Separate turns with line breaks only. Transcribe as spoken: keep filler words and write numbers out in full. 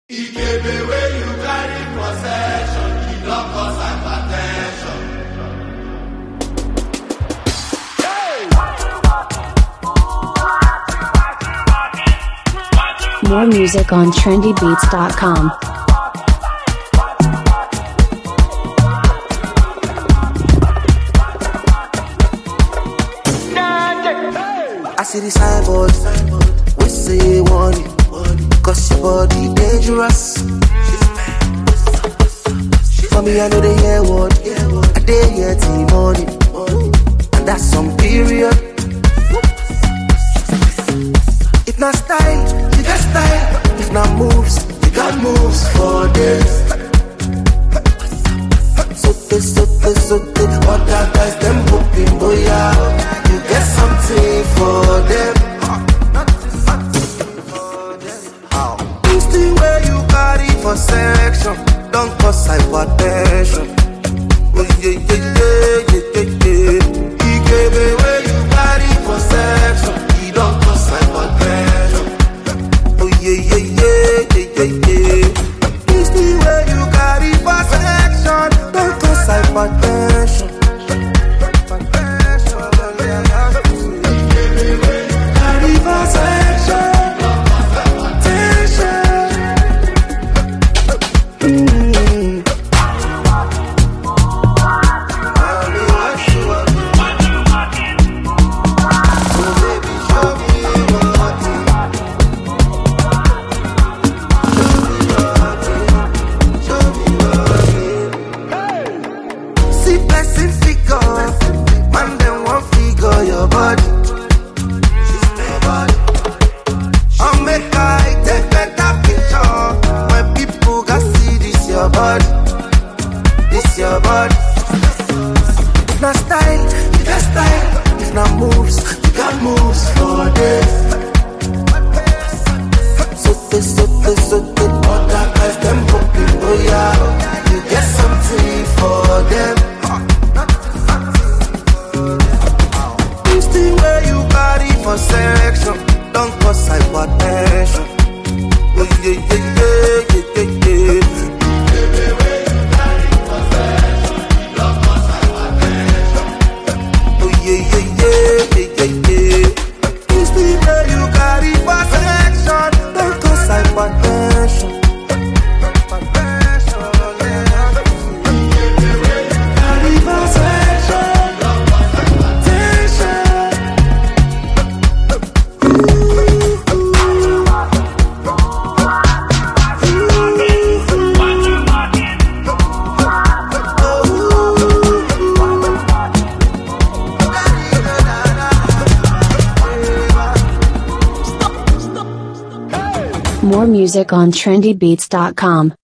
Ikebe wey you carry possession, e don cause hypertension.
More music on trendy beats dot com.
I see the signboard, we say warning, cause your body dangerous. For me, I know they hear what, I dey hear till morning, and that's some period. If not style, you got style. If not moves, you got moves for this. So this, so this, so this, other guys them hoping, boy, yeah, you get something for them. This thing where you carry for section, don't cause hypertension. Oh yeah, yeah, yeah, yeah, yeah, yeah. He gave me where you carry for section, he don't cause hypertension. Oh yeah, yeah, yeah, yeah, yeah, yeah. This thing where you carry for section, don't cause hypertension. Carry for section.
More music on trendy beats dot com.